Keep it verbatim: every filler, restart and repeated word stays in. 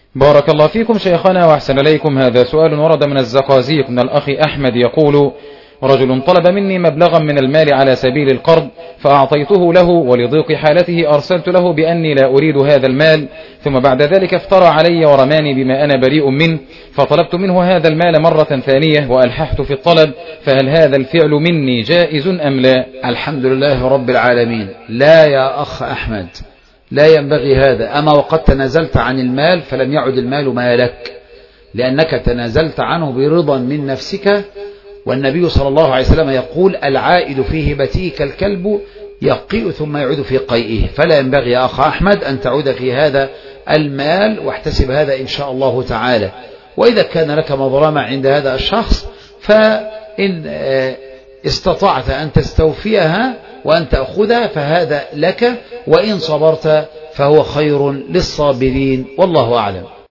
بارك الله فيكم شيخنا وأحسن إليكم. هذا سؤال ورد من الزقازيق من الأخ أحمد يقول: رجل طلب مني مبلغا من المال على سبيل القرض فأعطيته له، ولضيق حالته أرسلت له بأني لا أريد هذا المال، ثم بعد ذلك افترى علي ورماني بما أنا بريء منه، فطلبت منه هذا المال مرة ثانية وألححت في الطلب، فهل هذا الفعل مني جائز أم لا؟ الحمد لله رب العالمين. لا يا أخ أحمد، لا ينبغي هذا. أما وقد تنازلت عن المال فلم يعد المال مالك، لأنك تنازلت عنه برضا من نفسك، والنبي صلى الله عليه وسلم يقول: العائد في هبته كالكلب يقيء ثم يعود في قيئه. فلا ينبغي يا أخ أحمد أن تعود في هذا المال، واحتسب هذا إن شاء الله تعالى. وإذا كان لك مظلمة عند هذا الشخص فإن استطعت أن تستوفيها وأن تأخذها فهذا لك، وإن صبرت فهو خير للصابرين، والله أعلم.